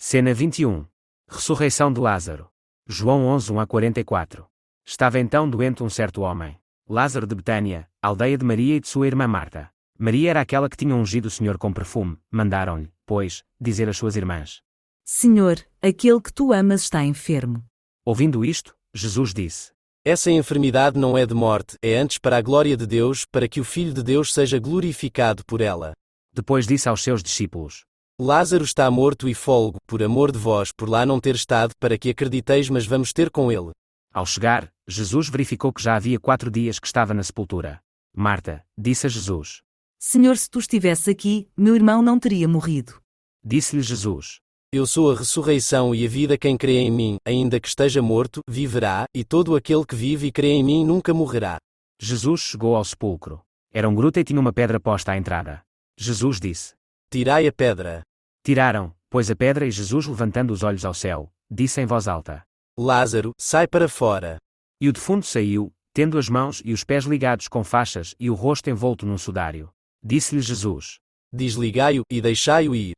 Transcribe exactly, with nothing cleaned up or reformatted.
Cena vinte e um. Ressurreição de Lázaro. João onze, um a quarenta e quatro. Estava então doente um certo homem, Lázaro de Betânia, aldeia de Maria e de sua irmã Marta. Maria era aquela que tinha ungido o Senhor com perfume. Mandaram-lhe, pois, dizer às suas irmãs: Senhor, aquele que tu amas está enfermo. Ouvindo isto, Jesus disse: Essa enfermidade não é de morte, é antes para a glória de Deus, para que o Filho de Deus seja glorificado por ela. Depois disse aos seus discípulos: Lázaro está morto e folgo, por amor de vós, por lá não ter estado, para que acrediteis, mas vamos ter com ele. Ao chegar, Jesus verificou que já havia quatro dias que estava na sepultura. Marta disse a Jesus: Senhor, se tu estivesse aqui, meu irmão não teria morrido. Disse-lhe Jesus: Eu sou a ressurreição e a vida. Quem crê em mim, ainda que esteja morto, viverá, e todo aquele que vive e crê em mim nunca morrerá. Jesus chegou ao sepulcro. Era um gruta e tinha uma pedra posta à entrada. Jesus disse: Tirai a pedra. Tiraram, pois, a pedra, e Jesus, levantando os olhos ao céu, disse em voz alta: Lázaro, sai para fora. E o defunto saiu, tendo as mãos e os pés ligados com faixas e o rosto envolto num sudário. Disse-lhe Jesus: Desligai-o, e deixai-o ir.